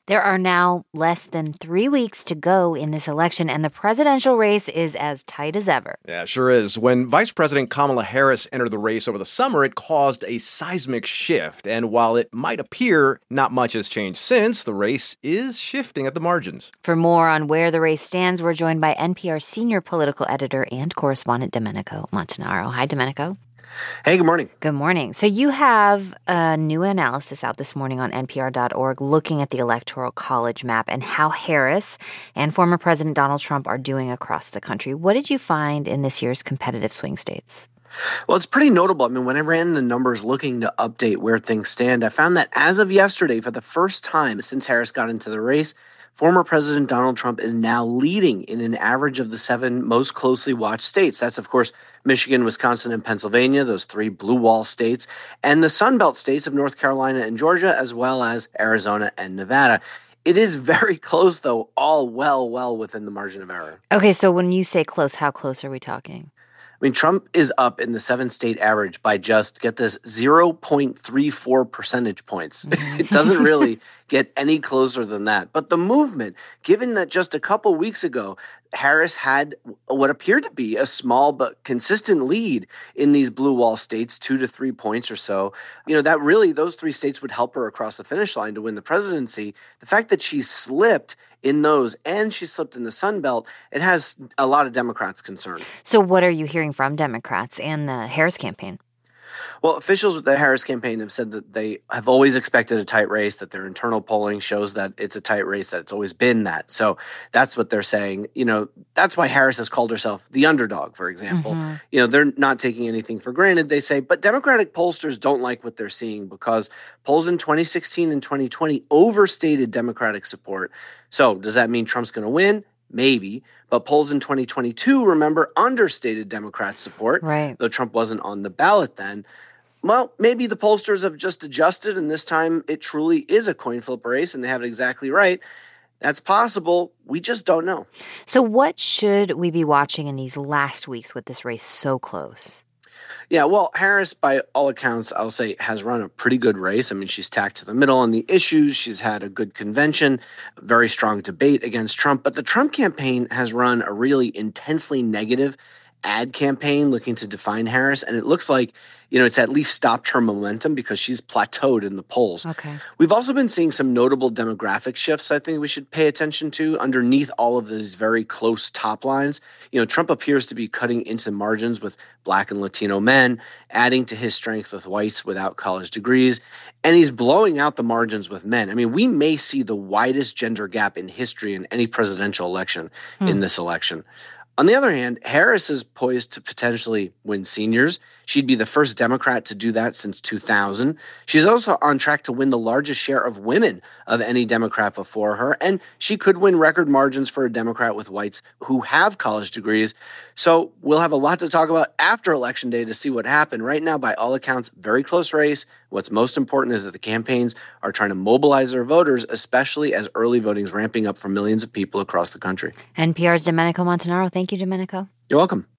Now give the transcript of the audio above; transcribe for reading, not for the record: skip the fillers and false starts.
There are now less than 3 weeks to go in this election, and the presidential race is as tight as ever. Yeah, sure is. When Vice President Kamala Harris entered the race over the summer, it caused a seismic shift. And while it might appear not much has changed since, the race is shifting at the margins. For more on where the race stands, we're joined by NPR senior political editor and correspondent Domenico Montanaro. Hi, Domenico. Hey, good morning. Good morning. So you have a new analysis out this morning on NPR.org looking at the Electoral College map and how Harris and former President Donald Trump are doing across the country. What did you find in this year's competitive swing states? Well, it's pretty notable. I mean, when I ran the numbers looking to update where things stand, I found that as of yesterday, for the first time since Harris got into the race, former President Donald Trump is now leading in an average of the 7 most closely watched states. That's, of course, Michigan, Wisconsin, and Pennsylvania, those 3 blue wall states, and the Sun Belt states of North Carolina and Georgia, as well as Arizona and Nevada. It is very close, though, all well within the margin of error. Okay, so when you say close, how close are we talking? I mean, Trump is up in the 7-state average by just, get this, 0.34 percentage points. It doesn't really get any closer than that. But the movement, given that just a couple weeks ago, Harris had what appeared to be a small but consistent lead in these blue wall states, 2 to 3 points or so, that really, those 3 states would help her across the finish line to win the presidency. The fact that she slipped in those and she slipped in the Sun Belt, it has a lot of Democrats concerned. So what are you hearing from Democrats and the Harris campaign? Well, officials with the Harris campaign have said that they have always expected a tight race, that their internal polling shows that it's a tight race, that it's always been that. So that's what they're saying. That's why Harris has called herself the underdog, for example. Mm-hmm. They're not taking anything for granted, they say. But Democratic pollsters don't like what they're seeing because polls in 2016 and 2020 overstated Democratic support. So does that mean Trump's going to win? Maybe. But polls in 2022, remember, understated Democrat support, right, though Trump wasn't on the ballot then. Well, maybe the pollsters have just adjusted, and this time it truly is a coin flip race, and they have it exactly right. That's possible. We just don't know. So what should we be watching in these last weeks with this race so close? Yeah, well, Harris, by all accounts, I'll say, has run a pretty good race. I mean, she's tacked to the middle on the issues. She's had a good convention, very strong debate against Trump. But the Trump campaign has run a really intensely negative ad campaign looking to define Harris. And it looks like, it's at least stopped her momentum because she's plateaued in the polls. Okay. We've also been seeing some notable demographic shifts I think we should pay attention to underneath all of these very close top lines. Trump appears to be cutting into margins with Black and Latino men, adding to his strength with whites without college degrees, and he's blowing out the margins with men. I mean, we may see the widest gender gap in history in any presidential election in this election. On the other hand, Harris is poised to potentially win seniors. She'd be the first Democrat to do that since 2000. She's also on track to win the largest share of women of any Democrat before her, and she could win record margins for a Democrat with whites who have college degrees. So we'll have a lot to talk about after Election Day to see what happened. Right now, by all accounts, very close race. What's most important is that the campaigns are trying to mobilize their voters, especially as early voting is ramping up for millions of people across the country. NPR's Domenico Montanaro. Thank you, Domenico. You're welcome.